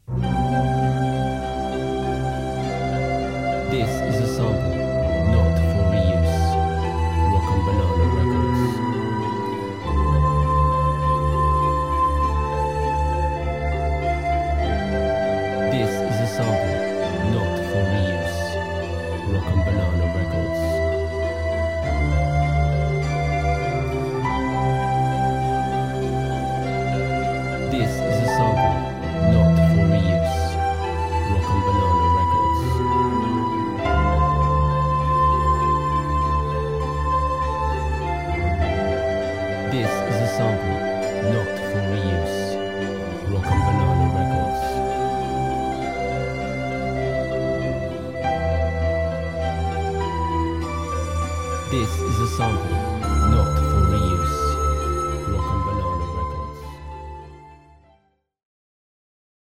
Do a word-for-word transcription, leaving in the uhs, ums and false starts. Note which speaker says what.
Speaker 1: This is a sample, not for reuse. Rock and Banana Records. This is a sample.